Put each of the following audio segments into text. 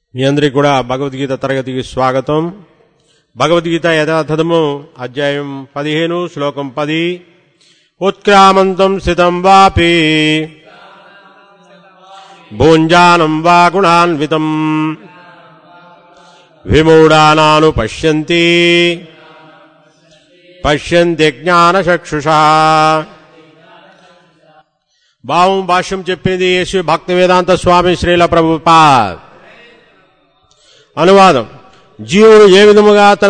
మీ అందరికీ కూడా భగవద్గీత తరగతికి స్వాగతం. భగవద్గీత యథాతథము అధ్యాయం 15 శ్లోకం 10. ఉత్క్రామంతం స్థితం వాపి భుంజానం వా గుణాన్వితం విమూఢానాను పశ్యంతి పశ్యంతి జ్ఞానచక్షుషా. భావం భాష్యం చెప్పింది శ్రీ భక్తి వేదాంత స్వామి శ్రీల ప్రభుపాద్. అనువాదం: జీవుడు ఏ విధముగా తన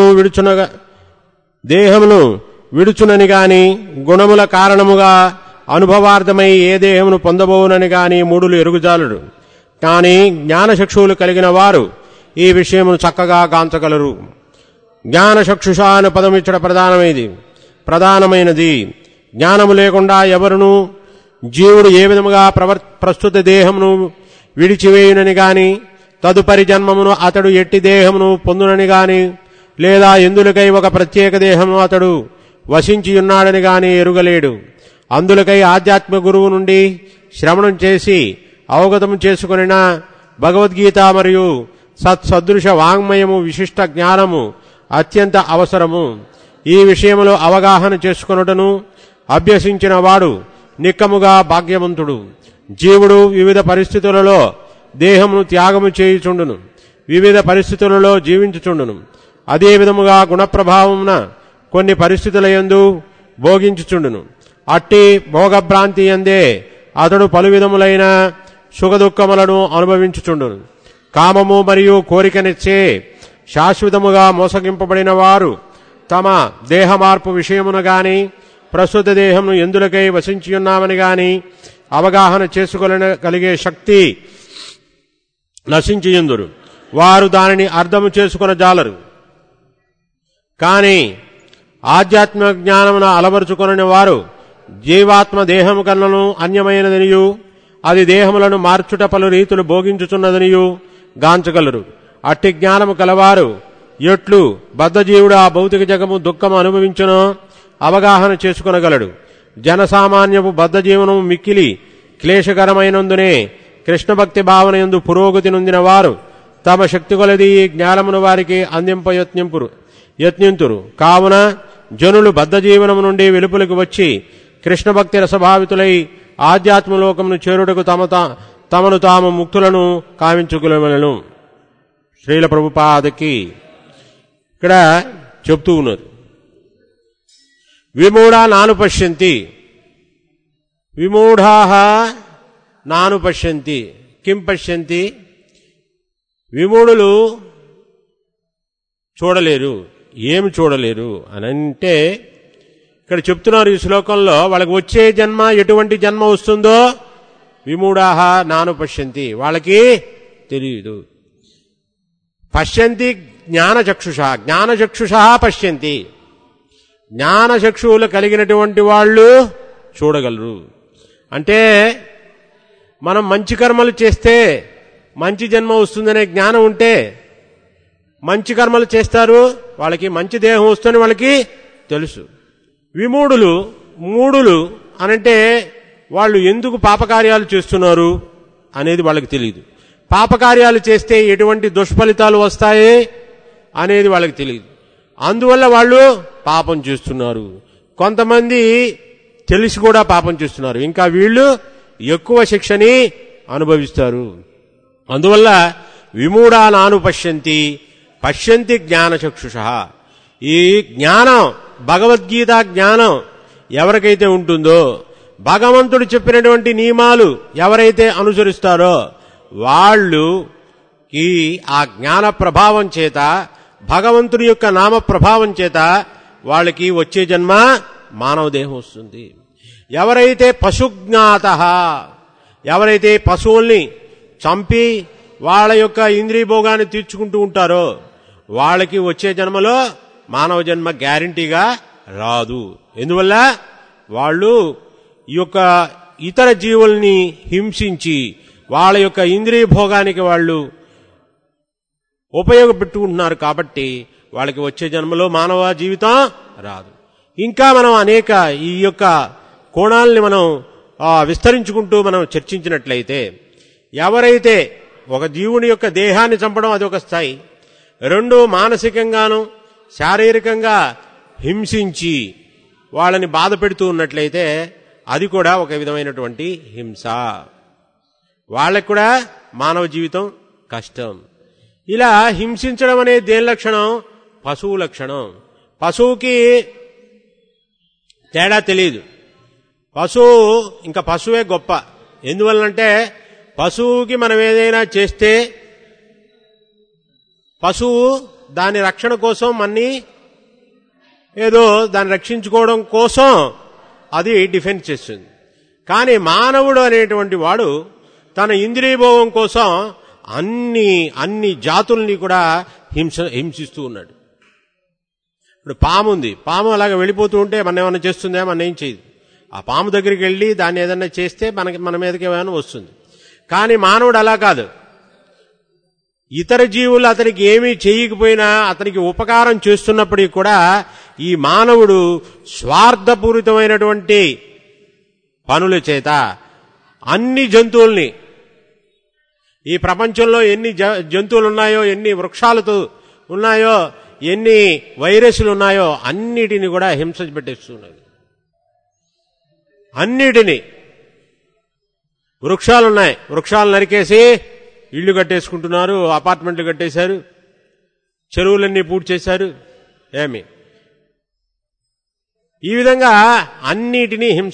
దేహమును విడుచునని గాని గుణముల కారణముగా అనుభవార్థమై ఏ దేహమును పొందబోనని గాని మూడులు ఎరుగుజాలుడు. కాని జ్ఞానచక్షువులు కలిగిన వారు ఈ విషయమును చక్కగా గాంచగలరు. జ్ఞానచక్షుష అనే పదమిచ్చట ప్రధానమైనది. జ్ఞానము లేకుండా ఎవరును జీవుడు ఏ విధముగా ప్రస్తుత దేహమును విడిచివేయునని గాని తదుపరి జన్మమును అతడు ఎట్టి దేహమును పొందునని గాని లేదా ఎందులకై ఒక ప్రత్యేక దేహమును అతడు వసించియున్నాడని గాని ఎరుగలేడు. అందులకై ఆధ్యాత్మిక గురువు నుండి శ్రవణం చేసి అవగతము చేసుకొనిన భగవద్గీత మరియు సత్సదృశ వాంగ్మయము విశిష్ట జ్ఞానము అత్యంత అవసరము. ఈ విషయములో అవగాహన చేసుకొనుటను అభ్యసించిన వాడు నిక్కముగా భాగ్యవంతుడు. జీవుడు వివిధ పరిస్థితులలో దేహమును త్యాగము చేయుచుండును, వివిధ పరిస్థితులలో జీవించుచుండును. అదే విధముగా గుణప్రభావమున కొన్ని పరిస్థితుల యందు భోగించుచుండును. అట్టి భోగభ్రాంతి యందే అతడు పలు విధములైన సుఖదుఖములను అనుభవించుచుండును. కామము మరియు కోరికనిచ్చే శాశ్వతముగా మోసగింపబడిన వారు తమ దేహ మార్పు విషయమున గాని ప్రస్తుత దేహమును ఎందులకై వసించియున్నామని గాని అవగాహన చేసుకోగలిగే శక్తి నశించియుందురు. వారు దానిని అర్థము చేసుకున జాలరు. కాని ఆధ్యాత్మిక జ్ఞానమున అలవరుచుకొనని వారు జీవాత్మ దేహము కన్నను అన్యమైనదనియు అది దేహములను మార్చుట పలు రీతులు భోగించుచున్నదనియు గాంచగలరు. అట్టి జ్ఞానము కలవారు ఎట్లు బద్ధజీవుడు ఆ భౌతిక జగము దుఃఖము అనుభవించునో అవగాహన చేసుకొనగలడు. జనసామాన్యపు బద్ధజీవనము మిక్కిలి క్లేశకరమైనందునే కృష్ణభక్తి భావన యందు పురోగతి నొందిన వారు తమ శక్తి కొలది ఈ జ్ఞానమును వారికి అందింప యత్నింతురు. కావున జనులు బద్ధజీవనము నుండి వెలుపలికి వచ్చి కృష్ణభక్తి రసభావితులై ఆధ్యాత్మలోకమును చేరుటకు తమను తాము ముక్తులను కావించుకులవలను. శ్రీల ప్రభుపాదకి ఇక్కడ చెప్తూ ఉన్నారు. విమూఢా నాను పశ్యంతి, విమూఢా నాను పశ్యంతి. కిం పశ్యంతి? విమూఢులు చూడలేరు. ఏమి చూడలేరు అని అంటే ఇక్కడ చెప్తున్నారు ఈ శ్లోకంలో. వాళ్ళకి వచ్చే జన్మ ఎటువంటి జన్మ వస్తుందో విమూఢాహ నాను పశ్యంతి, వాళ్ళకి తెలియదు. పశ్యంతి జ్ఞానచక్షుష, జ్ఞానచక్షుష పశ్యంతి. జ్ఞానచక్షువులు కలిగినటువంటి వాళ్ళు చూడగలరు. అంటే మనం మంచి కర్మలు చేస్తే మంచి జన్మ వస్తుందనే జ్ఞానం ఉంటే మంచి కర్మలు చేస్తారు, వాళ్ళకి మంచి దేహం వస్తుందని వాళ్ళకి తెలుసు. మూఢులు అనంటే వాళ్ళు ఎందుకు పాపకార్యాలు చేస్తున్నారు అనేది వాళ్ళకి తెలియదు. పాపకార్యాలు చేస్తే ఎటువంటి దుష్ఫలితాలు వస్తాయి అనేది వాళ్ళకి తెలియదు. అందువల్ల వాళ్ళు పాపం చేస్తున్నారు. కొంతమంది తెలిసి కూడా పాపం చేస్తున్నారు. ఇంకా వీళ్ళు ఎక్కువ శిక్షని అనుభవిస్తారు. అందువల్ల విమూఢా నాను పశ్యంతి జ్ఞానచక్షుష. ఈ జ్ఞానం, భగవద్గీత జ్ఞానం ఎవరికైతే ఉంటుందో, భగవంతుడు చెప్పినటువంటి నియమాలు ఎవరైతే అనుసరిస్తారో వాళ్ళు ఆ జ్ఞాన ప్రభావం చేత, భగవంతుడి యొక్క నామ ప్రభావం చేత వాళ్ళకి వచ్చే జన్మ మానవ దేహం వస్తుంది. ఎవరైతే పశుజ్ఞాత, ఎవరైతే పశువుల్ని చంపి వాళ్ళ యొక్క ఇంద్రియ భోగాన్ని తీర్చుకుంటూ ఉంటారో వాళ్ళకి వచ్చే జన్మలో మానవ జన్మ గ్యారంటీగా రాదు. ఎందువల్ల వాళ్ళు ఈ యొక్క ఇతర జీవుల్ని హింసించి వాళ్ళ యొక్క ఇంద్రియ భోగానికి వాళ్ళు ఉపయోగపెట్టుకుంటున్నారు. కాబట్టి వాళ్ళకి వచ్చే జన్మలో మానవ జీవితం రాదు. ఇంకా మనం అనేక ఈ యొక్క కోణాలని మనం విస్తరించుకుంటూ మనం చర్చించినట్లయితే, ఎవరైతే ఒక జీవుని యొక్క దేహాన్ని చంపడం అది ఒక స్థాయి. రెండు, మానసికంగాను శారీరకంగా హింసించి వాళ్ళని బాధ పెడుతూ ఉన్నట్లయితే అది కూడా ఒక విధమైనటువంటి హింస. వాళ్ళకు కూడా మానవ జీవితం కష్టం. ఇలా హింసించడం అనేది దేని లక్షణం? పశువు లక్షణం. పశువుకి తేడా తెలియదు. పశువు ఇంకా పశువే గొప్ప. ఎందువల్లంటే పశువుకి మనం ఏదైనా చేస్తే పశువు దాని రక్షణ కోసం మన్ని ఏదో దాన్ని రక్షించుకోవడం కోసం అది డిఫెన్స్ చేస్తుంది. కానీ మానవుడు అనేటువంటి వాడు తన ఇంద్రియభోగం కోసం అన్ని జాతుల్ని కూడా హింసిస్తూ ఉన్నాడు. ఇప్పుడు పాము ఉంది, పాము అలాగ వెళ్ళిపోతూ ఉంటే మనం ఏమైనా చేస్తుందా? మనం ఏం చేయదు. ఆ పాము దగ్గరికి వెళ్ళి దాన్ని ఏదన్నా చేస్తే మన మీదకి ఏమైనా వస్తుంది. కానీ మానవుడు అలా కాదు. ఇతర జీవులు అతనికి ఏమీ చేయకపోయినా అతనికి ఉపకారం చేస్తున్నప్పటికీ కూడా ఈ మానవుడు స్వార్థపూరితమైనటువంటి పనుల చేత అన్ని జంతువుల్ని, ఈ ప్రపంచంలో ఎన్ని జంతువులు ఉన్నాయో, ఎన్ని వృక్షాలతో ఉన్నాయో, ఎన్ని వైరస్లు ఉన్నాయో అన్నిటిని కూడా హింస పెట్టేస్తున్నది. అన్నిటినీ. వృక్షాలున్నాయి, వృక్షాలు నరికేసి ఇళ్లు కట్టేసుకుంటున్నారు, అపార్ట్మెంట్లు కట్టేశారు, చెరువులన్నీ పూర్తి చేశారు. ఏమి ఈ విధంగా అన్నిటినీ హింస.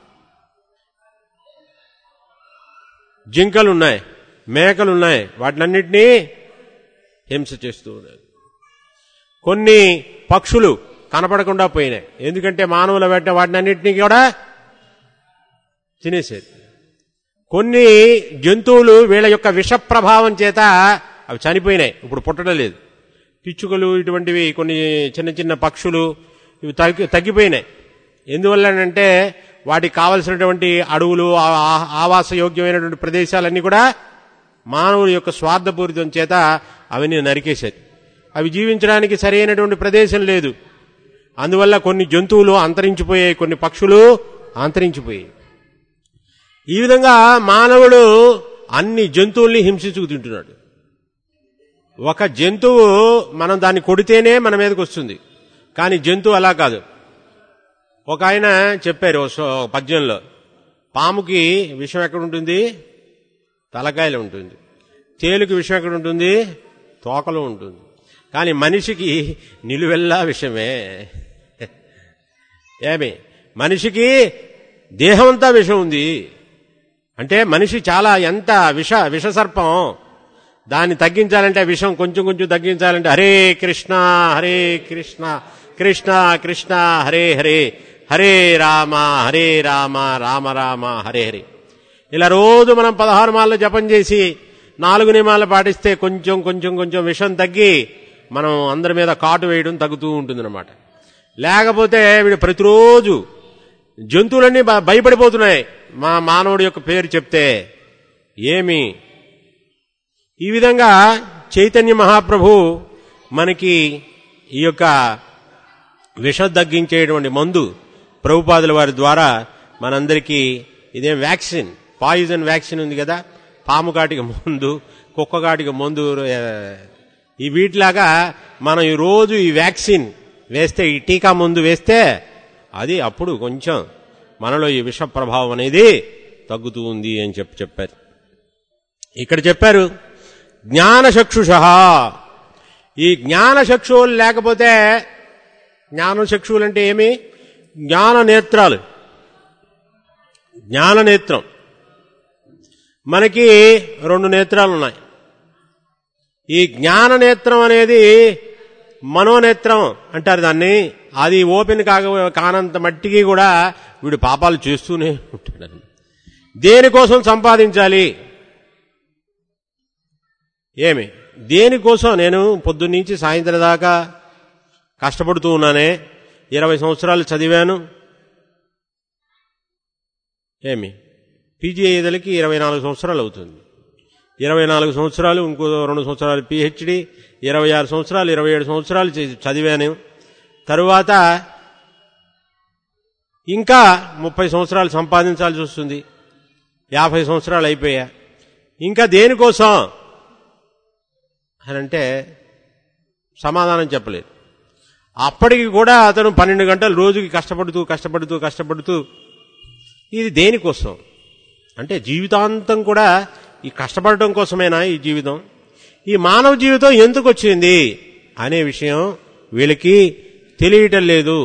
జింకలున్నాయి, మేకలున్నాయి, వాటినన్నిటినీ హింస చేస్తూ ఉన్నారు. కొన్ని పక్షులు కనపడకుండా పోయినాయి, ఎందుకంటే మానవుల వెంట వాటినన్నిటినీ కూడా తినేసేది. కొన్ని జంతువులు వీళ్ళ యొక్క విష ప్రభావం చేత అవి చనిపోయినాయి, ఇప్పుడు పుట్టడం లేదు. పిచ్చుకలు ఇటువంటివి కొన్ని చిన్న చిన్న పక్షులు ఇవి తగ్గిపోయినాయి. ఎందువల్లనంటే వాటికి కావలసినటువంటి అడవులు, ఆవాసయోగ్యమైనటువంటి ప్రదేశాలన్నీ కూడా మానవుల యొక్క స్వార్థపూరితం చేత అవన్నీ నరికేశారు. అవి జీవించడానికి సరైనటువంటి ప్రదేశం లేదు. అందువల్ల కొన్ని జంతువులు అంతరించిపోయాయి, కొన్ని పక్షులు అంతరించిపోయాయి. ఈ విధంగా మానవుడు అన్ని జంతువుల్ని హింసించుకు తింటున్నాడు. ఒక జంతువు మనం దాన్ని కొడితేనే మన మీదకి వస్తుంది, కానీ జంతువు అలా కాదు. ఒక ఆయన చెప్పారు పద్యంలో, పాముకి విషం ఎక్కడ ఉంటుంది? తలకాయలో ఉంటుంది. తేలుకి విషం ఎక్కడ ఉంటుంది? తోకలో ఉంటుంది. కానీ మనిషికి నిలువెల్లా విషమే. ఏమి మనిషికి దేహమంతా విషం ఉంది. అంటే మనిషి చాలా ఎంత విషసర్పం. దాన్ని తగ్గించాలంటే విషం కొంచెం కొంచెం తగ్గించాలంటే హరే కృష్ణ కృష్ణ కృష్ణ హరే హరే, హరే రామ రామ రామ హరే హరే. ఇలా రోజు మనం 16 మాలలు జపం చేసి 4 నియమాలు పాటిస్తే కొంచెం కొంచెం కొంచెం విషం తగ్గి మనం అందరి మీద కాటు వేయడం తగ్గుతూ ఉంటుందన్నమాట. లేకపోతే వీడు ప్రతిరోజు జంతువులన్నీ భయపడిపోతున్నాయి మా మానవుడి యొక్క పేరు చెప్తే. ఏమి ఈ విధంగా చైతన్య మహాప్రభు మనకి ఈ యొక్క విషం తగ్గించేటువంటి మందు ప్రభుపాదుల వారి ద్వారా మనందరికీ ఇదేం వ్యాక్సిన్, పాయిజన్ వ్యాక్సిన్ ఉంది కదా, పాము కాటికి మందు, కుక్క కాటికి మందు, ఈ వీటిలాగా మనం ఈ రోజు ఈ వ్యాక్సిన్ వేస్తే, ఈ టీకా మందు వేస్తే అది అప్పుడు కొంచెం మనలో ఈ విష ప్రభావం అనేది తగ్గుతూ ఉంది అని చెప్పారు. ఇక్కడ చెప్పారు జ్ఞానచక్షుష. ఈ జ్ఞానచక్షువులు లేకపోతే, జ్ఞానచక్షువులు అంటే ఏమి? జ్ఞాననేత్రాలు. జ్ఞాననేత్రం. మనకి 2 నేత్రాలు ఉన్నాయి. ఈ జ్ఞాననేత్రం అనేది మనోనేత్రం అంటారు దాన్ని. అది ఓపెన్ కానంత మట్టికి కూడా వీడు పాపాలు చేస్తూనే ఉంటాడు. దేనికోసం సంపాదించాలి? ఏమి దేనికోసం? నేను పొద్దున్నుంచి సాయంత్రం దాకా కష్టపడుతూ ఉన్నానే, 20 సంవత్సరాలు చదివాను. ఏమి పీజీ అయ్యేదలకి 24 సంవత్సరాలు అవుతుంది. 24 సంవత్సరాలు, ఇంకో 2 సంవత్సరాలు పిహెచ్డి, 26 సంవత్సరాలు, 27 సంవత్సరాలు చదివాను. తరువాత ఇంకా 30 సంవత్సరాలు సంపాదించాల్సి వస్తుంది. 50 సంవత్సరాలు అయిపోయా. ఇంకా దేనికోసం? అని అంటే సమాధానం చెప్పలేదు. అప్పటికి కూడా అతను 12 గంటలు రోజుకి కష్టపడుతూ ఇది దేనికోసం అంటే జీవితాంతం కూడా ఈ కష్టపడటం కోసమేనా ఈ జీవితం? ఈ మానవ జీవితం ఎందుకు వచ్చింది అనే విషయం వీళ్ళకి తెలియటం లేదు.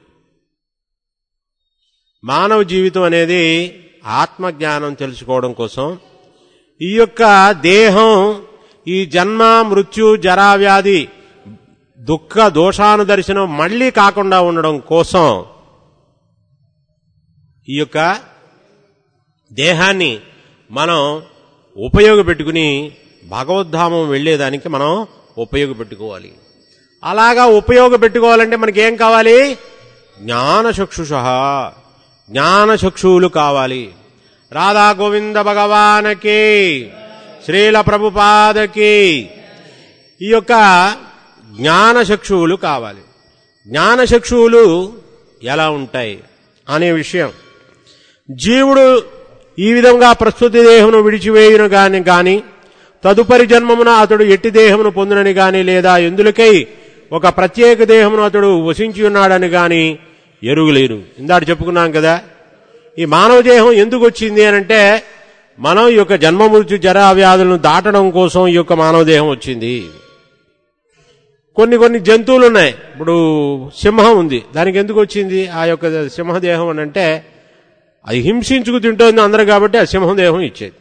మానవ జీవితం అనేది ఆత్మజ్ఞానం తెలుసుకోవడం కోసం, ఈ యొక్క దేహం ఈ జన్మ మృత్యు జరా వ్యాధి దుఃఖ దోషానుదర్శనం మళ్లీ కాకుండా ఉండడం కోసం ఈ యొక్క దేహాన్ని మనం ఉపయోగపెట్టుకుని భగవద్ధామం వెళ్లేదానికి మనం ఉపయోగపెట్టుకోవాలి. అలాగా ఉపయోగపెట్టుకోవాలంటే మనకేం కావాలి? జ్ఞానచక్షువులు కావాలి. రాధా గోవింద భగవానకి, శ్రీల ప్రభుపాదకి ఈ యొక్క జ్ఞానచక్షువులు కావాలి. జ్ఞానచక్షువులు ఎలా ఉంటాయి అనే విషయం, జీవుడు ఈ విధంగా ప్రస్తుత దేహమును విడిచివేయును గాని తదుపరి జన్మమున అతడు ఎట్టి దేహమును పొందునని గాని లేదా ఎందులకై ఒక ప్రత్యేక దేహమును అతడు వసించి ఉన్నాడని గాని ఎరుగులేరు. ఇందాక చెప్పుకున్నాం కదా, ఈ మానవ దేహం ఎందుకు వచ్చింది అనంటే మనం ఈ యొక్క జన్మ మృత్యు జరా వ్యాధులను దాటడం కోసం ఈ యొక్క మానవ దేహం వచ్చింది. కొన్ని జంతువులు ఉన్నాయి. ఇప్పుడు సింహం ఉంది, దానికి ఎందుకు వచ్చింది ఆ యొక్క సింహదేహం అని అంటే అది హింసించుకు తింటోంది అందరూ కాబట్టి ఆ సింహదేహం ఇచ్చేది.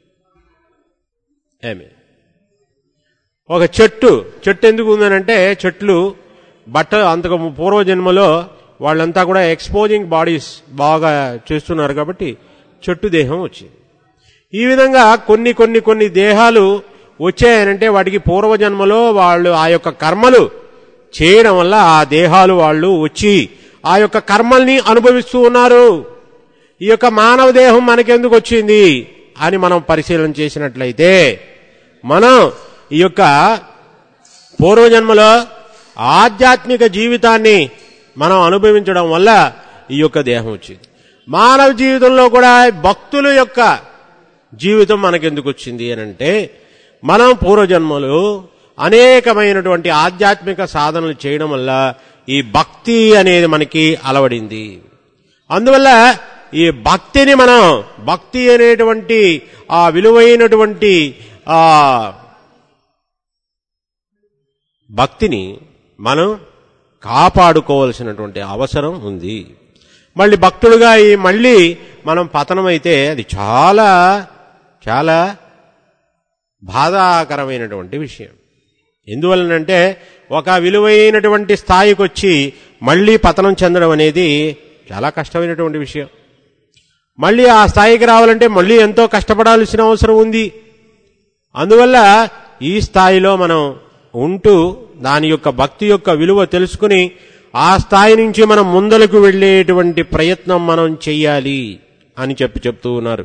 ఒక చెట్టు ఎందుకు ఉందనంటే చెట్లు అంతకు పూర్వజన్మలో వాళ్ళంతా కూడా ఎక్స్పోజింగ్ బాడీస్ బాగా చేస్తున్నారు కాబట్టి చెట్టు దేహం వచ్చింది. ఈ విధంగా కొన్ని దేహాలు వచ్చాయనంటే వాటికి పూర్వజన్మలో వాళ్ళు ఆ యొక్క కర్మలు చేయడం వల్ల ఆ దేహాలు వాళ్ళు వచ్చి ఆ యొక్క కర్మల్ని అనుభవిస్తూ ఉన్నారు. ఈ యొక్క మానవ దేహం మనకెందుకు వచ్చింది అని మనం పరిశీలన చేసినట్లయితే మనం ఈ యొక్క పూర్వజన్మలో ఆధ్యాత్మిక జీవితాన్ని మనం అనుభవించడం వల్ల ఈ యొక్క దేహం వచ్చింది. మానవ జీవితంలో కూడా భక్తుల యొక్క జీవితం మనకెందుకు వచ్చింది అనంటే మనం పూర్వజన్మలో అనేకమైనటువంటి ఆధ్యాత్మిక సాధనలు చేయడం వల్ల ఈ భక్తి అనేది మనకి అలవడింది. అందువల్ల ఈ భక్తిని మనం భక్తి అనేటువంటి ఆ విలువైనటువంటి ఆ భక్తిని మనం కాపాడుకోవాల్సినటువంటి అవసరం ఉంది. మళ్ళీ భక్తుడుగా మళ్ళీ మనం పతనమైతే అది చాలా చాలా బాధాకరమైనటువంటి విషయం. ఎందువలనంటే ఒక విలువైనటువంటి స్థాయికి వచ్చి మళ్ళీ పతనం చెందడం అనేది చాలా కష్టమైనటువంటి విషయం. మళ్ళీ ఆ స్థాయికి రావాలంటే మళ్ళీ ఎంతో కష్టపడాల్సిన అవసరం ఉంది. అందువల్ల ఈ స్థాయిలో మనం ఉంటూ దాని యొక్క భక్తి యొక్క విలువ తెలుసుకుని ఆ స్థాయి నుంచి మనం ముందలకు వెళ్లేటువంటి ప్రయత్నం మనం చెయ్యాలి అని చెప్తూ ఉన్నారు.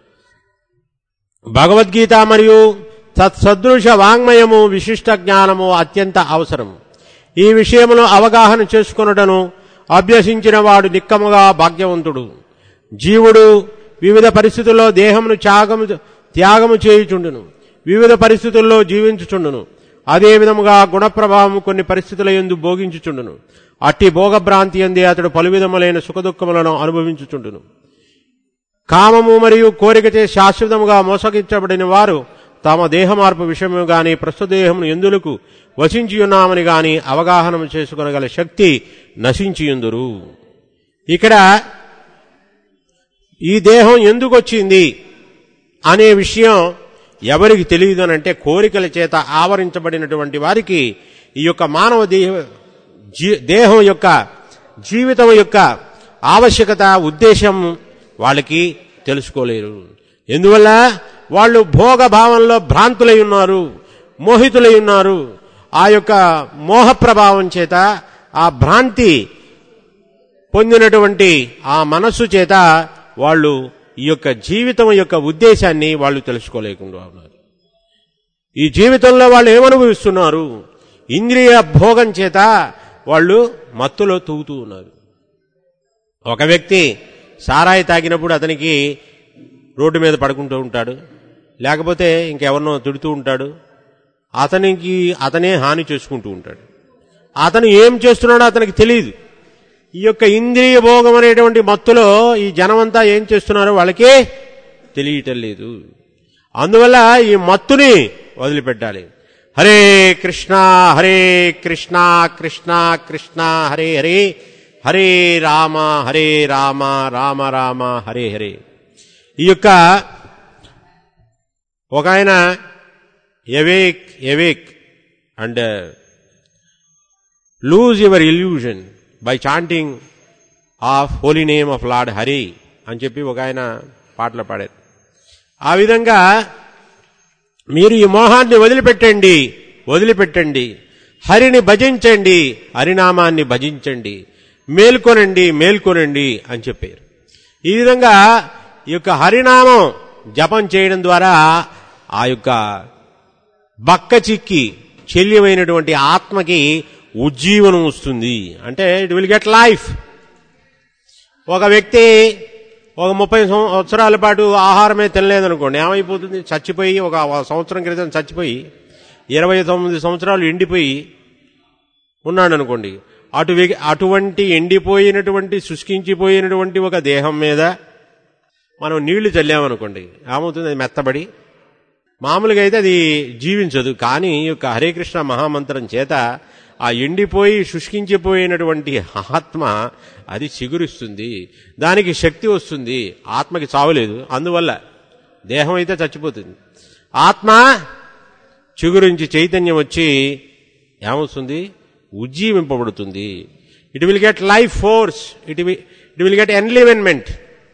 భగవద్గీత మరియు తత్సదృశ వాంగ్మయము విశిష్ట జ్ఞానము అత్యంత అవసరం. ఈ విషయమును అవగాహన చేసుకొనుటను అభ్యసించిన వాడు నిక్కముగా భాగ్యవంతుడు. జీవుడు వివిధ పరిస్థితుల్లో దేహమును త్యాగము చేయుచుండును, వివిధ పరిస్థితుల్లో జీవించుచుండును. అదే విధముగా గుణప్రభావము కొన్ని పరిస్థితుల యందు భోగించుచుండును. అట్టి భోగభ్రాంతి యందే అతడు పలు విధములైన సుఖదుఖములను అనుభవించుచుండును. కామము మరియు కోరికచే శాశ్వతముగా మోసగించబడిన వారు తమ దేహ మార్పు విషయము గాని ప్రస్తుత దేహమును ఎందులకు వసించియున్నామని గాని అవగాహన చేసుకొనగల శక్తి నశించియుందురు. ఇక్కడ ఈ దేహం ఎందుకు వచ్చింది అనే విషయం ఎవరికి తెలియదు అనంటే కోరికల చేత ఆవరించబడినటువంటి వారికి ఈ యొక్క మానవ దేహం యొక్క జీవితం యొక్క ఆవశ్యకత ఉద్దేశం వాళ్ళకి తెలుసుకోలేరు. ఎందువల్ల వాళ్ళు భోగభావంలో భ్రాంతులై ఉన్నారు, మోహితులై ఉన్నారు. ఆ యొక్క మోహ ప్రభావం చేత ఆ భ్రాంతి పొందినటువంటి ఆ మనస్సు చేత వాళ్ళు ఈ యొక్క జీవితం యొక్క ఉద్దేశాన్ని వాళ్ళు తెలుసుకోలేకుండా ఉన్నారు. ఈ జీవితంలో వాళ్ళు ఏమనుభవిస్తున్నారు? ఇంద్రియ భోగం చేత వాళ్ళు మత్తులో తూగుతూ ఉన్నారు. ఒక వ్యక్తి సారాయి తాగినప్పుడు అతనికి రోడ్డు మీద పడుకుంటూ ఉంటాడు, లేకపోతే ఇంకెవరినో తిడుతూ ఉంటాడు. అతనే హాని చేసుకుంటూ ఉంటాడు. అతను ఏం చేస్తున్నాడో అతనికి తెలియదు. ఈ యొక్క ఇంద్రియ భోగం అనేటువంటి మత్తులో ఈ జనమంతా ఏం చేస్తున్నారో వాళ్ళకే తెలియటం లేదు. అందువల్ల ఈ మత్తుని వదిలిపెట్టాలి. హరే కృష్ణ హరే కృష్ణ కృష్ణ కృష్ణ హరే హరే, హరే రామ హరే రామ రామ రామ హరే హరే. ఈ యొక్క ఒక ఆయన awake and lose your illusion by chanting of holy name of Lord Hari అని చెప్పి ఒక ఆయన పాటలు పాడారు. ఆ విధంగా మీరు ఈ మోహాన్ని వదిలిపెట్టండి, హరిని భజించండి, హరినామాన్ని భజించండి, మేల్కొనండి అని చెప్పారు. ఈ విధంగా ఈ యొక్క హరినామం జపం చేయడం ద్వారా ఆ యొక్క బక్క చిక్కి శల్యమైనటువంటి ఆత్మకి ఉజ్జీవనం వస్తుంది. అంటే ఇట్ విల్ గెట్ లైఫ్. ఒక వ్యక్తి ఒక 30 సంవత్సరాల పాటు ఆహారమే తినలేదనుకోండి, ఏమైపోతుంది? చచ్చిపోయి, ఒక సంవత్సరం క్రితం చచ్చిపోయి 29 సంవత్సరాలు ఎండిపోయి ఉన్నాడు అనుకోండి. అటువంటి ఎండిపోయినటువంటి శుష్కించిపోయినటువంటి ఒక దేహం మీద మనం నీళ్లు చల్లామనుకోండి, ఏమవుతుంది? అది మెత్తబడి మామూలుగా అయితే అది జీవించదు. కానీ ఈ యొక్క హరే కృష్ణ మహామంత్రం చేత ఆ ఎండిపోయి శుష్కించిపోయినటువంటి ఆత్మ అది చిగురిస్తుంది, దానికి శక్తి వస్తుంది. ఆత్మకి చావులేదు, అందువల్ల దేహం అయితే చచ్చిపోతుంది. ఆత్మ చిగురించి చైతన్యం వచ్చి ఏమవుతుంది? ఉజ్జీవింపబడుతుంది. It will get life force, it will get enlivenment.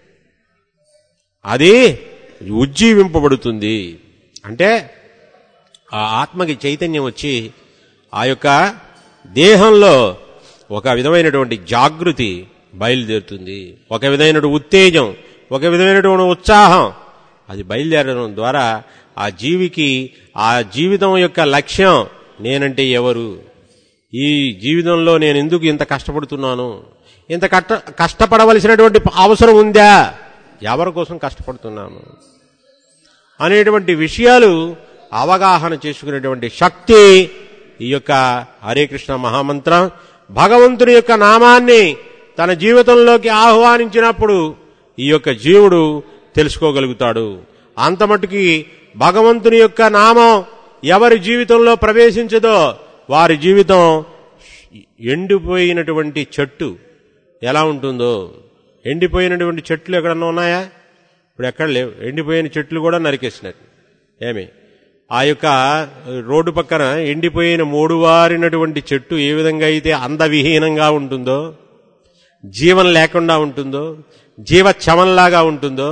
అది ఉజ్జీవింపబడుతుంది. అంటే ఆ ఆత్మకి చైతన్యం వచ్చి ఆ యొక్క దేహంలో ఒక విధమైనటువంటి జాగృతి బయలుదేరుతుంది, ఒక విధమైనటువంటి ఉత్తేజం, ఒక విధమైనటువంటి ఉత్సాహం అది బయలుదేరడం ద్వారా ఆ జీవికి ఆ జీవితం యొక్క లక్ష్యం నేనంటే ఎవరు, ఈ జీవితంలో నేను ఎందుకు ఇంత కష్టపడుతున్నాను, ఇంత కష్టపడవలసినటువంటి అవసరం ఉందా, ఎవరి కోసం కష్టపడుతున్నాను అనేటువంటి విషయాలు అవగాహన చేసుకునేటువంటి శక్తి ఈ యొక్క హరే కృష్ణ మహామంత్రం. భగవంతుని యొక్క నామాన్ని తన జీవితంలోకి ఆహ్వానించినప్పుడు ఈ యొక్క జీవుడు తెలుసుకోగలుగుతాడు. అంతమటుకి భగవంతుని యొక్క నామం ఎవరి జీవితంలో ప్రవేశించదో వారి జీవితం ఎండిపోయినటువంటి చెట్టు ఎలా ఉంటుందో. ఎండిపోయినటువంటి చెట్లు ఎక్కడన్నా ఉన్నాయా? ఇప్పుడు ఎక్కడ లేవు. ఎండిపోయిన చెట్లు కూడా నరికేసినారు. ఏమి ఆ యొక్క రోడ్డు పక్కన ఎండిపోయిన మూడువారినటువంటి చెట్టు ఏ విధంగా అయితే అందవిహీనంగా ఉంటుందో, జీవం లేకుండా ఉంటుందో, జీవచ్చవంలాగా ఉంటుందో,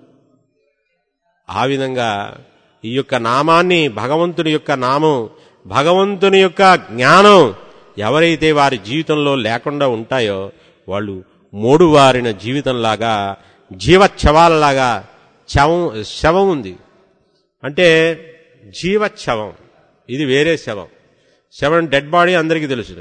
ఆ విధంగా ఈ యొక్క నామాన్ని, భగవంతుని యొక్క నామం, భగవంతుని యొక్క జ్ఞానం ఎవరైతే వారి జీవితంలో లేకుండా ఉంటాయో వాళ్ళు మూడువారిన జీవితంలాగా, జీవచ్చవాలలాగా. శవం ఉంది అంటే జీవచ్చవం, ఇది వేరే శవం. శవం డెడ్ బాడీ అందరికీ తెలుసు.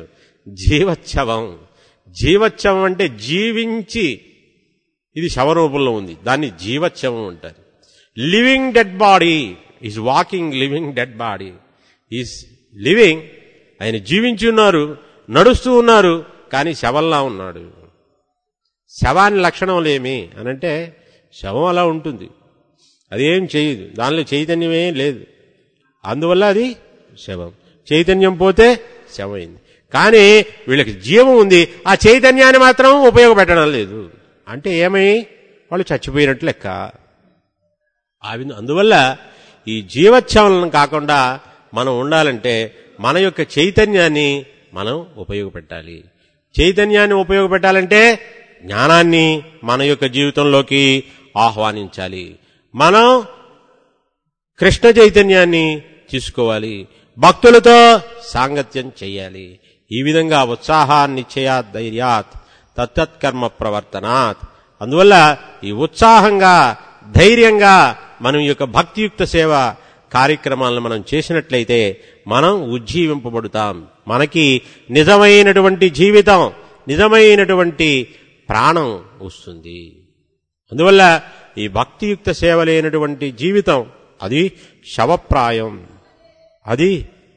జీవచ్చవం అంటే జీవించి ఇది శవరూపంలో ఉంది, దాన్ని జీవచ్చవం అంటారు. Living dead body is walking, living dead body is living. ఆయన జీవించి ఉన్నారు, నడుస్తూ ఉన్నారు, కానీ శవంలా ఉన్నాడు. శవాన్ని లక్షణంలేమి అనంటే శవం అలా ఉంటుంది, అదేం చేయదు, దానిలో చైతన్యమే లేదు, అందువల్ల అది శవం. చైతన్యం పోతే శవమైంది. కానీ వీళ్ళకి జీవం ఉంది, ఆ చైతన్యాన్ని మాత్రం ఉపయోగపెట్టడం లేదు. అంటే ఏమై వాళ్ళు చచ్చిపోయినట్లు లెక్క. అందువల్ల ఈ జీవోత్సవాలను కాకుండా మనం ఉండాలంటే మన యొక్క చైతన్యాన్ని మనం ఉపయోగపెట్టాలి. చైతన్యాన్ని ఉపయోగపెట్టాలంటే జ్ఞానాన్ని మన యొక్క జీవితంలోకి ఆహ్వానించాలి. మనం కృష్ణ చైతన్యాన్ని తీసుకోవాలి, భక్తులతో సాంగత్యం చెయ్యాలి. ఈ విధంగా ఉత్సాహాన్నిశ్చయాత్ ధైర్యాత్ తత్తత్కర్మ ప్రవర్తనాత్. అందువల్ల ఈ ఉత్సాహంగా, ధైర్యంగా మనం యొక్క భక్తియుక్త సేవ కార్యక్రమాలను మనం చేసినట్లయితే మనం ఉజ్జీవింపబడుతాం. మనకి నిజమైనటువంటి జీవితం, నిజమైనటువంటి ప్రాణం వస్తుంది. అందువల్ల ఈ భక్తియుక్త సేవ లేనటువంటి జీవితం అది శవప్రాయం. అది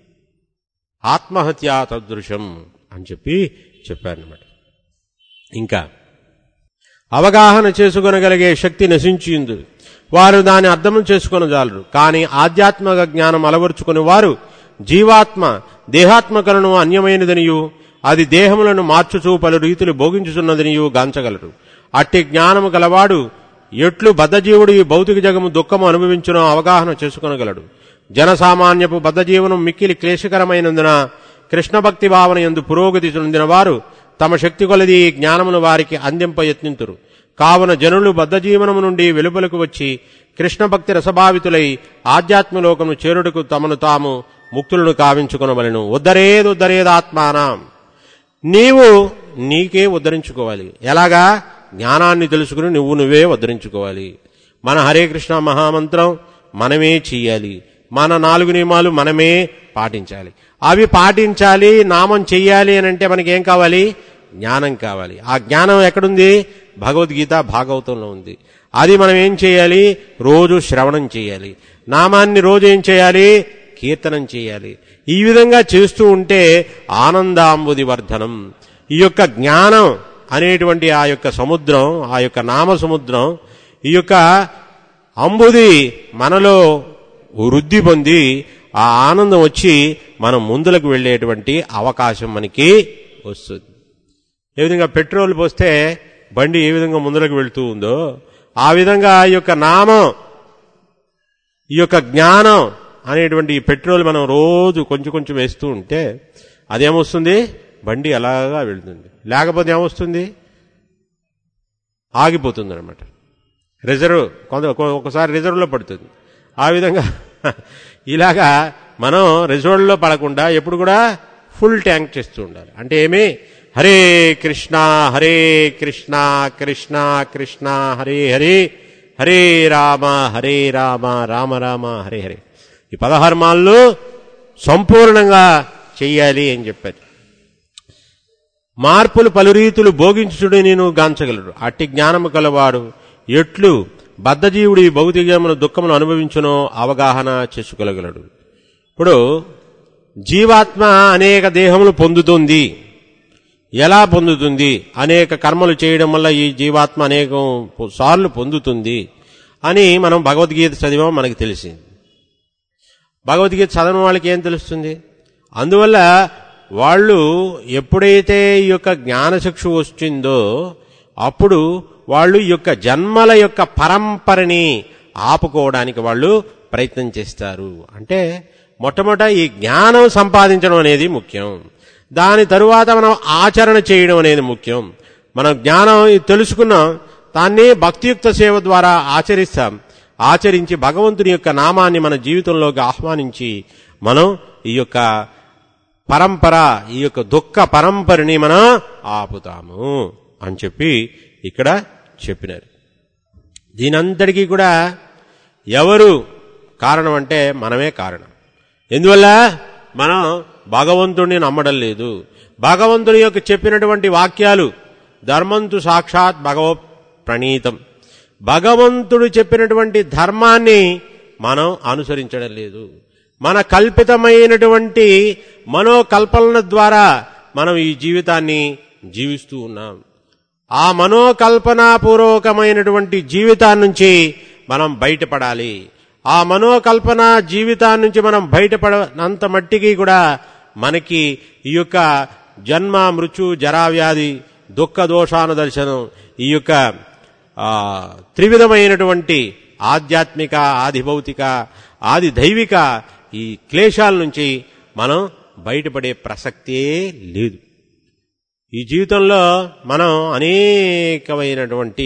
ఆత్మహత్యా తదృశం అని చెప్పారన్నమాట. ఇంకా అవగాహన చేసుకొనగలిగే శక్తి నశించింది, వారు దాన్ని అర్థం చేసుకొనజాలరు. కానీ ఆధ్యాత్మిక జ్ఞానం అలవరుచుకుని వారు జీవాత్మ దేహాత్మకలను అన్యమైనదనియు అది దేహములను మార్చుచూ పలు రీతులు భోగించుచున్నదనియు గాంచగలరు. అట్టి జ్ఞానము గలవాడు ఎట్లు బద్ధజీవుడు ఈ భౌతిక జగము దుఃఖము అనుభవించునో అవగాహన చేసుకొనగలడు. జనసామాన్యపు బద్ధజీవనం మిక్కిలి క్లేశకరమైనందున కృష్ణ భక్తి భావన యందు పురోగతి చెందిన వారు తమ శక్తి కొలది ఈ జ్ఞానమును వారికి అందింప యత్నింతురు. కావున జనులు బద్ధజీవనము నుండి వెలుపలకు వచ్చి కృష్ణ భక్తి రసభావితులై ఆధ్యాత్మలోకము చేరుటకు తమను తాము ముక్తులను కావించుకొనవలెను. ఉద్ధరేదాత్మానం, నీవు నీకే ఉద్ధరించుకోవాలి. ఎలాగా? జ్ఞానాన్ని తెలుసుకుని నువ్వే ఉద్ధరించుకోవాలి. మన హరే కృష్ణ మహామంత్రం మనమే చెయ్యాలి, మన 4 నియమాలు మనమే పాటించాలి. అవి పాటించాలి, నామం చెయ్యాలి అని అంటే మనకేం కావాలి? జ్ఞానం కావాలి. ఆ జ్ఞానం ఎక్కడుంది? భగవద్గీత భాగవతంలో ఉంది. అది మనం ఏం చేయాలి? రోజు శ్రవణం చేయాలి. నామాన్ని రోజు ఏం చేయాలి? కీర్తనం చేయాలి. ఈ విధంగా చేస్తూ ఉంటే ఆనందాంబుది వర్ధనం. ఈ యొక్క జ్ఞానం అనేటువంటి ఆ యొక్క సముద్రం, ఆ యొక్క నామ సముద్రం, ఈ యొక్క అంబుది మనలో వృద్ధి పొంది ఆ ఆనందం వచ్చి మనం ముందులకు వెళ్ళేటువంటి అవకాశం మనకి వస్తుంది. ఏ విధంగా పెట్రోల్ పోస్తే బండి ఏ విధంగా ముందులకు వెళ్తూ ఉందో ఆ విధంగా ఈ యొక్క నామం, ఈ యొక్క జ్ఞానం అనేటువంటి ఈ పెట్రోల్ మనం రోజు కొంచెం కొంచెం వేస్తూ ఉంటే అదేమొస్తుంది? బండి అలాగా వెళ్తుంది. లేకపోతే ఏమొస్తుంది? ఆగిపోతుంది అనమాట. రిజర్వ్ ఒకసారి రిజర్వ్లో పడుతుంది. ఆ విధంగా ఇలాగా మనం రిజర్వ్లో పడకుండా ఎప్పుడు కూడా ఫుల్ ట్యాంక్ చేస్తూ ఉండాలి. అంటే ఏమి? హరే కృష్ణ కృష్ణ కృష్ణ హరే హరే, హరే రామ రామ రామ హరే హరే. ఈ 16 మాలలు సంపూర్ణంగా చెయ్యాలి అని చెప్పారు. మార్పులు పలు రీతులు భోగించుడు నేను గాంచగలడు. అట్టి జ్ఞానము కలవాడు ఎట్లు బద్ధజీవుడు ఈ భౌతికమును దుఃఖమును అనుభవించునో అవగాహన చేసుకోగలగలడు. ఇప్పుడు జీవాత్మ అనేక దేహములు పొందుతుంది. ఎలా పొందుతుంది? అనేక కర్మలు చేయడం వల్ల ఈ జీవాత్మ అనేక సార్లు పొందుతుంది అని మనం భగవద్గీత చదివాం, మనకి తెలిసింది. భగవద్గీత చదవని వాళ్ళకి ఏం తెలుస్తుంది? అందువల్ల వాళ్ళు ఎప్పుడైతే ఈ యొక్క జ్ఞానచక్షు వచ్చిందో అప్పుడు వాళ్ళు ఈ యొక్క జన్మల యొక్క పరంపరని ఆపుకోవడానికి వాళ్ళు ప్రయత్నం చేస్తారు. అంటే మొట్టమొదట ఈ జ్ఞానం సంపాదించడం అనేది ముఖ్యం. దాని తరువాత మనం ఆచరణ చేయడం అనేది ముఖ్యం. మనం జ్ఞానం తెలుసుకున్నాం, దాన్ని భక్తియుక్త సేవ ద్వారా ఆచరిస్తాం. ఆచరించి భగవంతుని యొక్క నామాన్ని మన జీవితంలోకి ఆహ్వానించి మనం ఈ యొక్క పరంపర, ఈ యొక్క దుఃఖ పరంపరని మనం ఆపుతాము అని చెప్పి ఇక్కడ చెప్పినారు. దీనంతటికీ కూడా ఎవరు కారణం అంటే మనమే కారణం. ఎందువల్ల? మనం భగవంతుడిని నమ్మడం లేదు. భగవంతుని యొక్క చెప్పినటువంటి వాక్యాలు ధర్మంతు సాక్షాత్ భగవత్ ప్రణీతం. భగవంతుడు చెప్పినటువంటి ధర్మాన్ని మనం అనుసరించడం లేదు. మన కల్పితమైనటువంటి మనోకల్పనల ద్వారా మనం ఈ జీవితాన్ని జీవిస్తూ ఉన్నాం. ఆ మనోకల్పనాపూర్వకమైనటువంటి జీవితాన్ని నుంచి మనం బయటపడాలి. ఆ మనోకల్పన జీవితాన్ని నుంచి మనం బయటపడనంత మట్టికి కూడా మనకి ఈ యొక్క జన్మ మృత్యు జరావ్యాధి దుఃఖ దోషాన దర్శనం, ఈ యొక్క త్రివిధమైనటువంటి ఆధ్యాత్మిక, ఆది భౌతిక, ఆది దైవిక ఈ క్లేశాల నుంచి మనం బయటపడే ప్రసక్తే లేదు. ఈ జీవితంలో మనం అనేకమైనటువంటి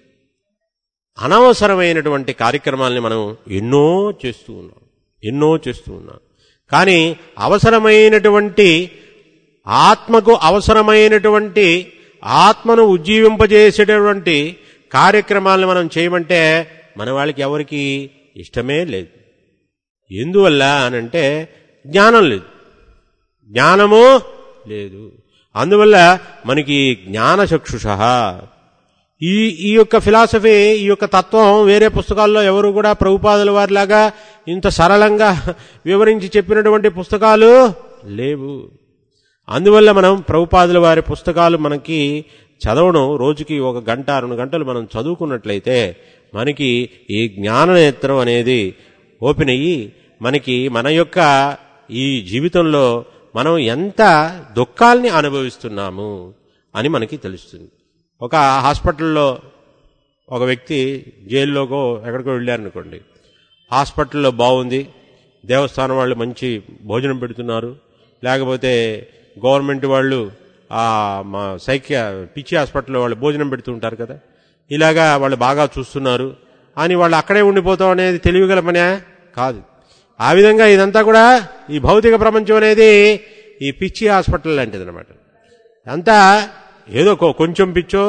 అనవసరమైనటువంటి కార్యక్రమాలని మనం ఎన్నో చేస్తూ ఉన్నాం. కానీ అవసరమైనటువంటి ఆత్మకు అవసరమైనటువంటి ఆత్మను ఉజ్జీవింపజేసేటటువంటి కార్యక్రమాలను మనం చేయమంటే మన వాళ్ళకి ఎవరికి ఇష్టమే లేదు. ఎందువల్ల అనంటే జ్ఞానం లేదు, జ్ఞానము లేదు. అందువల్ల మనకి జ్ఞానచక్షుష ఈ యొక్క ఫిలాసఫీ, ఈ యొక్క తత్వం వేరే పుస్తకాల్లో ఎవరు కూడా ప్రభుపాదుల వారిలాగా ఇంత సరళంగా వివరించి చెప్పినటువంటి పుస్తకాలు లేవు. అందువల్ల మనం ప్రభుపాదుల వారి పుస్తకాలు మనకి చదవడం రోజుకి 1 గంట 2 గంటలు మనం చదువుకున్నట్లయితే మనకి ఈ జ్ఞాననేత్రం అనేది ఓపెన్ అయ్యి మనకి మన యొక్క ఈ జీవితంలో మనం ఎంత దుఃఖాల్ని అనుభవిస్తున్నాము అని మనకి తెలుస్తుంది. ఒక హాస్పిటల్లో ఒక వ్యక్తి జైల్లోకో ఎక్కడికో వెళ్ళారనుకోండి, హాస్పిటల్లో బాగుంది, దేవస్థానం వాళ్ళు మంచి భోజనం పెడుతున్నారు, లేకపోతే గవర్నమెంట్ వాళ్ళు మా పిచ్చి హాస్పిటల్లో వాళ్ళు భోజనం పెడుతుంటారు కదా, ఇలాగా వాళ్ళు బాగా చూస్తున్నారు అని వాళ్ళు అక్కడే ఉండిపోతాం అనేది తెలివిగల పనే కాదు. ఆ విధంగా ఇదంతా కూడా ఈ భౌతిక ప్రపంచం అనేది ఈ పిచ్చి హాస్పిటల్ లాంటిది అనమాట. అంతా ఏదో కొంచెం పిచ్చో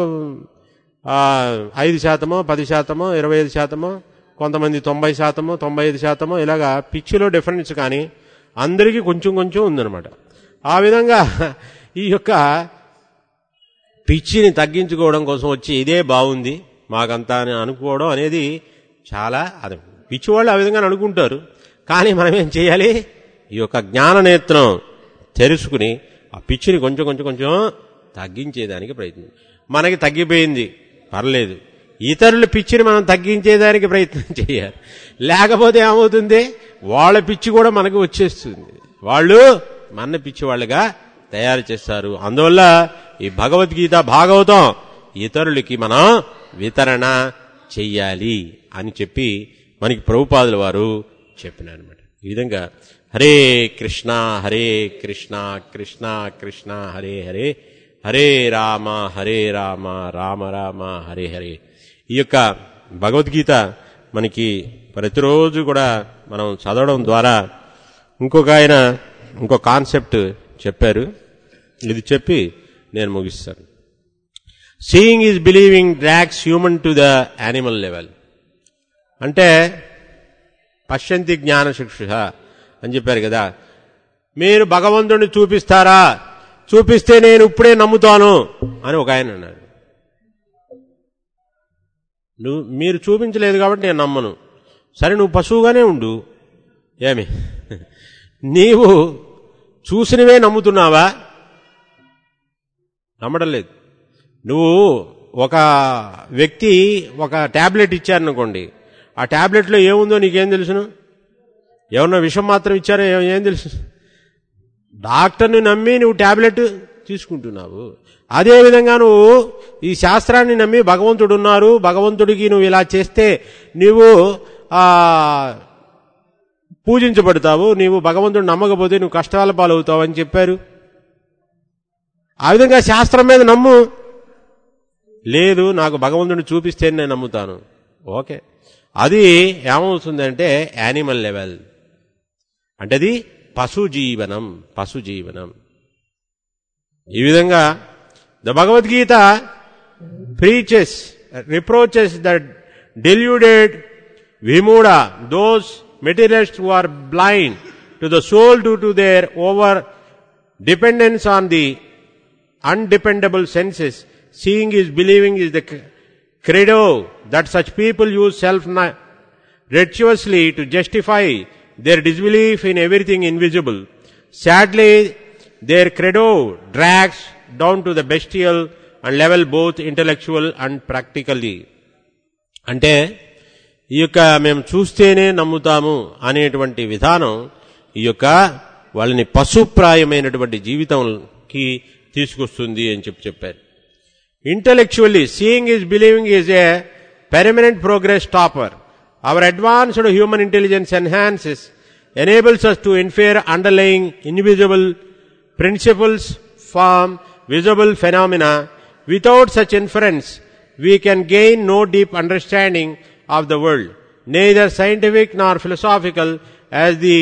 5%, 10%, 25%, కొంతమంది 90%, 95% ఇలాగా పిచ్చిలో డిఫరెన్స్, కానీ అందరికీ కొంచెం కొంచెం ఉందన్నమాట. ఆ విధంగా ఈ యొక్క పిచ్చిని తగ్గించుకోవడం కోసం వచ్చి ఇదే బాగుంది మాకంతా అని అనుకోవడం అనేది చాలా అది పిచ్చి వాళ్ళు ఆ విధంగా అనుకుంటారు. కానీ మనం ఏం చేయాలి, ఈ యొక్క జ్ఞాననేత్రం తెరుచుకుని ఆ పిచ్చిని కొంచెం కొంచెం కొంచెం తగ్గించేదానికి ప్రయత్నం. మనకి తగ్గిపోయింది పర్లేదు, ఇతరుల పిచ్చిని మనం తగ్గించేదానికి ప్రయత్నం చేయాలి. లేకపోతే ఏమవుతుంది, వాళ్ళ పిచ్చి కూడా మనకు వచ్చేస్తుంది, వాళ్ళు మన పిచ్చి వాళ్ళగా తయారు చేస్తారు. అందువల్ల ఈ భగవద్గీత భాగవతం ఇతరులకి మనం వితరణ చెయ్యాలి అని చెప్పి మనకి ప్రభుపాదుల వారు చెప్పినారన్నమాట. ఈ విధంగా హరే కృష్ణ కృష్ణ కృష్ణ హరే హరే, హరే రామ రామ రామ హరే హరే. ఈ యొక్క భగవద్గీత మనకి ప్రతిరోజు కూడా మనం చదవడం ద్వారా ఇంకో కాన్సెప్ట్ చెప్పారు, ఇది చెప్పి నేను ముగిస్తాను. Seeing is believing drags human to the animal level. అంటే పశ్యంతి జ్ఞాన చక్షుష అని చెప్పారు కదా, మీరు భగవంతుడిని చూపిస్తారా, చూపిస్తే నేను ఇప్పుడే నమ్ముతాను అని ఒక ఆయన అన్నాడు. మీరు చూపించలేదు కాబట్టి నేను నమ్మను. సరే, నువ్వు పశువుగానే ఉండు, ఏమి నీవు చూసినవే నమ్ముతున్నావా? నమ్మడం లేదు. నువ్వు ఒక వ్యక్తి ఒక టాబ్లెట్ ఇచ్చారనుకోండి, ఆ టాబ్లెట్లో ఏముందో నీకేం తెలుసును? ఏమన్నా విషం మాత్రం ఇచ్చారో ఏం తెలుసు? డాక్టర్ని నమ్మి నువ్వు టాబ్లెట్ తీసుకుంటున్నావు. అదేవిధంగా నువ్వు ఈ శాస్త్రాన్ని నమ్మి భగవంతుడు ఉన్నారు, భగవంతుడికి నువ్వు ఇలా చేస్తే నీవు పూజించబడతావు, నీవు భగవంతుడు నమ్మకపోతే నువ్వు కష్టాల పాలవుతావు అని చెప్పారు. ఆ విధంగా శాస్త్రం మీద నమ్ము. లేదు, నాకు భగవంతుడిని చూపిస్తే నేను నమ్ముతాను. ఓకే, అది ఏమవుతుందంటే యానిమల్ లెవెల్, అంటే అది పశుజీవనం. ఈ విధంగా the Bhagavad Gita reproaches the deluded vimuda, those materialists who are blind to the soul due to their over dependence on the undependable senses. Seeing is believing is the credo that such people use self-righteously to justify their disbelief in everything invisible. Sadly, their credo drags down to the bestial and level both intellectual and practically. అంటే ఈ యొక్క మేము చూస్తేనే నమ్ముతాము అనేటువంటి విధానం ఈ యొక్క వాళ్ళని పశుప్రాయమైనటువంటి జీవితంకి తీసుకొస్తుంది అని చెప్పారు. Intellectually seeing is believing is a permanent progress stopper. Our advanced human intelligence enables us to infer underlying invisible principles from visible phenomena. Without such inference, we can gain no deep understanding of the world, neither scientific nor philosophical, as the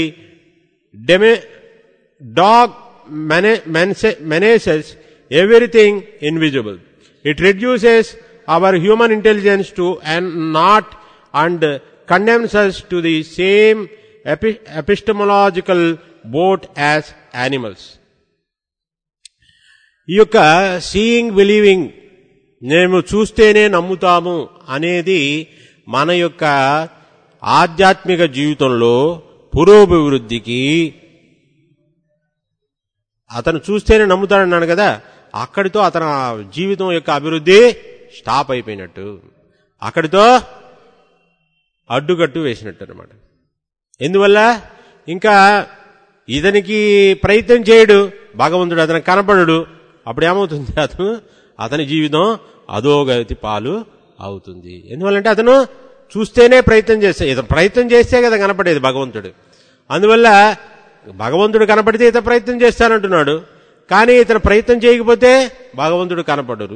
dog menaces everything invisible. It reduces our human intelligence to naught and condemns us to the same epistemological boat as animals. ఈ యొక్క seeing believing మేము చూస్తేనే నమ్ముతాము అనేది మన యొక్క ఆధ్యాత్మిక జీవితంలో పురోభివృద్ధికి అతను చూస్తేనే నమ్ముతాడన్నాడు కదా, అక్కడితో అతని జీవితం యొక్క అభివృద్ధి స్టాప్ అయిపోయినట్టు, అక్కడితో అడ్డుకట్టు వేసినట్టు అనమాట. ఎందువల్ల ఇంకా ఇతనికి ప్రయత్నం చేయడు, భగవంతుడు అతనికి కనపడడు. అప్పుడు ఏమవుతుంది, అతని జీవితం అధోగతి పాలు అవుతుంది. ఎందువల్లంటే అతను చూస్తేనే ప్రయత్నం చేస్తే, ఇతను ప్రయత్నం చేస్తే కదా కనపడేది భగవంతుడు. అందువల్ల భగవంతుడు కనపడితే ఇతను ప్రయత్నం చేస్తానంటున్నాడు, కానీ ఇతను ప్రయత్నం చేయకపోతే భగవంతుడు కనపడరు.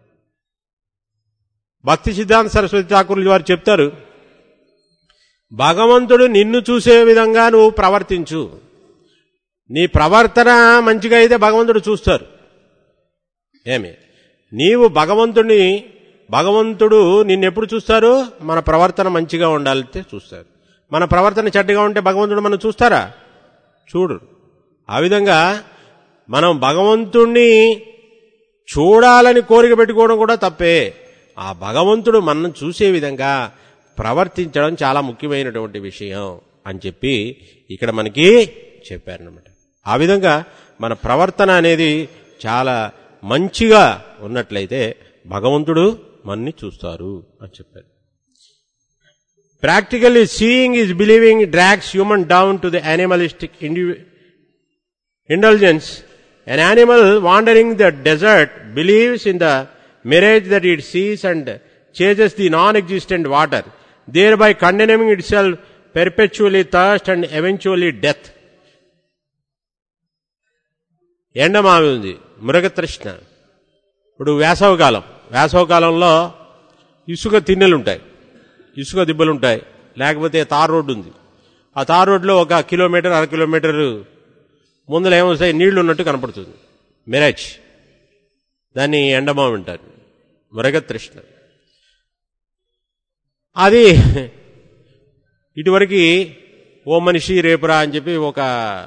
భక్తి సిద్ధాంత సరస్వతి ఠాకూర్లు వారు చెప్తారు, భగవంతుడు నిన్ను చూసే విధంగా నువ్వు ప్రవర్తించు. నీ ప్రవర్తన మంచిగా అయితే భగవంతుడు చూస్తారు. ఏమి నీవు భగవంతుడు నిన్నెప్పుడు చూస్తారు? మన ప్రవర్తన మంచిగా ఉండాలంటే చూస్తారు. మన ప్రవర్తన చెడ్డగా ఉంటే భగవంతుడు మనం చూస్తారా? చూడు. ఆ విధంగా మనం భగవంతుణ్ణి చూడాలని కోరిక పెట్టుకోవడం కూడా తప్పే. ఆ భగవంతుడు మనం చూసే విధంగా ప్రవర్తించడం చాలా ముఖ్యమైనటువంటి విషయం అని చెప్పి ఇక్కడ మనకి చెప్పారన్నమాట. ఆ విధంగా మన ప్రవర్తన అనేది చాలా మంచిగా ఉన్నట్లయితే భగవంతుడు మనని చూస్తారు అని చెప్పారు. Practically seeing is believing drags human down to the animalistic indulgence. An animal wandering the desert believes in the mirage that it sees and chases the non-existent water, thereby condemning itself perpetually thirst and eventually death. ఎండమావి ఉంది, మృగతృష్ణ. ఇప్పుడు వేసవకాలంలో ఇసుక తిన్నెలుంటాయి, ఇసుక దిబ్బలుంటాయి, లేకపోతే tar road ఉంది. ఆ తార్ రోడ్లో 1 కిలోమీటర్ 1/2 కిలోమీటరు ముందర ఏమొస్తాయి, నీళ్లు ఉన్నట్టు కనపడుతుంది, మిరాజ్. దాన్ని ఎండమావి అంటారు, మృగతృష్ణ. అది ఇటువరకు ఓ మనిషి రేపురా అని చెప్పి ఒక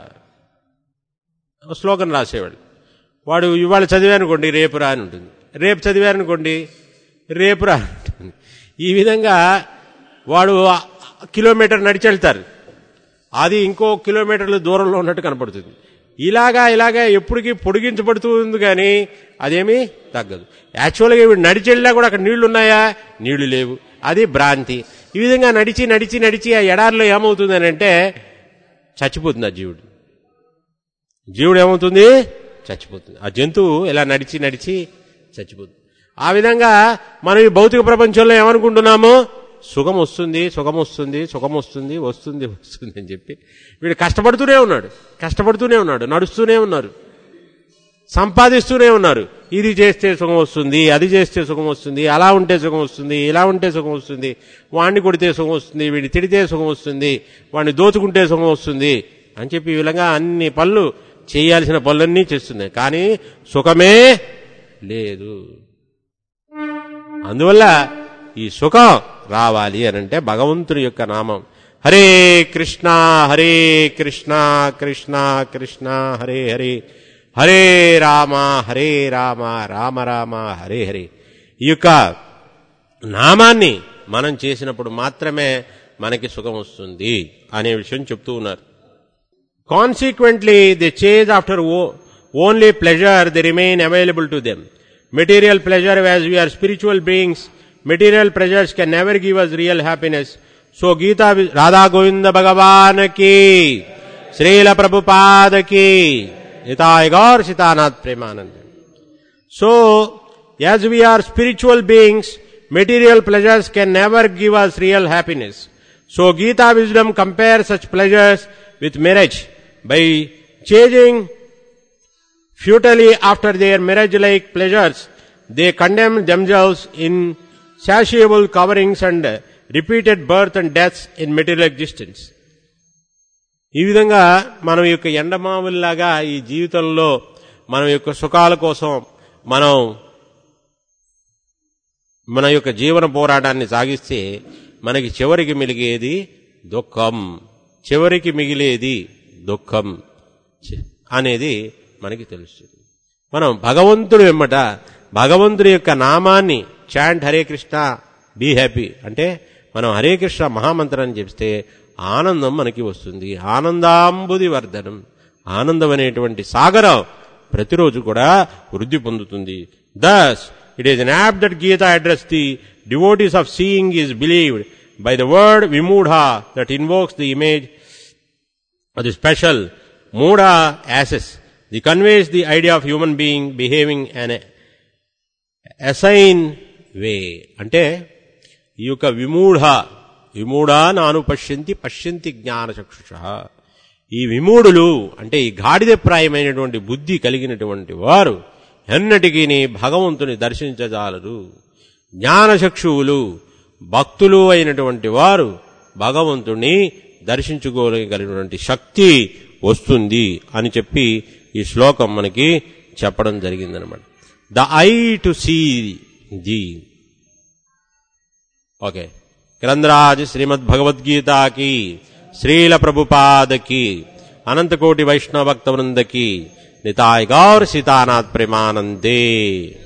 శ్లోకం రాసేవాడు. వాడు ఇవాళ చదివారనుకోండి రేపురా అని ఉంటుంది, రేపు చదివారనుకోండి రేపురా ఉంటుంది. ఈ విధంగా వాడు కిలోమీటర్ నడిచి వెళ్తారు, అది ఇంకో కిలోమీటర్ల దూరంలో ఉన్నట్టు కనపడుతుంది. ఇలాగా ఎప్పటికీ పొడిగించబడుతుంది, కానీ అదేమీ తగ్గదు. యాక్చువల్గా వీడు నడిచి వెళ్ళినా కూడా అక్కడ నీళ్లు ఉన్నాయా? నీళ్లు లేవు, అది భ్రాంతి. ఈ విధంగా నడిచి నడిచి నడిచి ఆ ఎడారిలో ఏమవుతుంది అని అంటే చచ్చిపోతుంది. ఆ జీవుడు ఏమవుతుంది? చచ్చిపోతుంది. ఆ జంతువు ఇలా నడిచి నడిచి చచ్చిపోతుంది. ఆ విధంగా మనం ఈ భౌతిక ప్రపంచంలో ఏమనుకుంటున్నాము? సుఖం వస్తుంది అని చెప్పి వీడు కష్టపడుతూనే ఉన్నాడు, నడుస్తూనే ఉన్నారు, సంపాదిస్తూనే ఉన్నారు. ఇది చేస్తే సుఖం వస్తుంది, అది చేస్తే సుఖం వస్తుంది, అలా ఉంటే సుఖం వస్తుంది, ఇలా ఉంటే సుఖం వస్తుంది, వాడిని కొడితే సుఖం వస్తుంది, వీడిని తిడితే సుఖం వస్తుంది, వాడిని దోచుకుంటే సుఖం వస్తుంది అని చెప్పి ఈ విధంగా అన్ని పనులు చేయాల్సిన పనులన్నీ చేస్తున్నాయి, కానీ సుఖమే లేదు. అందువల్ల ఈ సుఖం రావాలి అనంటే భగవంతుని యొక్క నామం హరే కృష్ణ కృష్ణ కృష్ణ హరే హరే, హరే రామ రామ రామ హరే హరే. ఈ యొక్క నామాన్ని మనం చేసినప్పుడు మాత్రమే మనకి సుఖం వస్తుంది అనే విషయం చెప్తూ ఉన్నారు. Consequently, they chase after only pleasure, they remain available to them. Material pleasure, as we are spiritual beings, material pleasures can never give us real happiness. So, Gita, Radha Govinda Bhagavan ki, Srila Prabhupada ki, Nitai Gaur Sitanath Premananda. So, as we are spiritual beings, material pleasures can never give us real happiness. So, Gita wisdom compares such pleasures with marriage. By chasing futilely after their marriage-like pleasures, they condemn themselves in insatiable coverings and repeated birth and deaths in material existence. ఈ విధంగా మనం యొక్క ఎండమావుల్లాగా ఈ జీవితంలో మన యొక్క సుఖాల కోసం మనం మన యొక్క జీవన పోరాటాన్ని సాగిస్తే మనకి చివరికి మిగిలేది దుఃఖం అనేది మనకి తెలుస్తుంది. మనం భగవంతుడు వెంబట భగవంతుడి యొక్క నామాన్ని chant Hare Krishna be happy అంటే మనం హరే కృష్ణ మహామంత్రాన్ని చెప్తే ఆనందం మనకి వస్తుంది. ఆనందాంబుది వర్ధనం, ఆనందం అనేటువంటి సాగరం ప్రతిరోజు కూడా వృద్ధి పొందుతుంది. Thus it is an app that Gita address the devotees of seeing is believed by the word vimudha that invokes the image of the special Muda asses. It conveys the idea of human being behaving an assigned way. అంటే ఈ యొక్క విమూఢ నాను పశ్యంతి జ్ఞానచక్షుష. ఈ విమూఢులు అంటే ఈ గాడిదప్రాయమైనటువంటి బుద్ధి కలిగినటువంటి వారు ఎన్నటికీ భగవంతుని దర్శించజాలరు. జ్ఞానచక్షువులు భక్తులు అయినటువంటి వారు భగవంతుని దర్శించుకోగలిగినటువంటి శక్తి వస్తుంది అని చెప్పి ఈ శ్లోకం మనకి చెప్పడం జరిగిందనమాట. The eye to see the. Okay, గ్రంథరాజ్ శ్రీమద్ భగవద్గీతకి, శ్రీల ప్రభుపాదకి, అనంతకోటి వైష్ణవ భక్త వృందకి, నితాయ్ గౌర్ సీతానాథ్ ప్రేమానందే.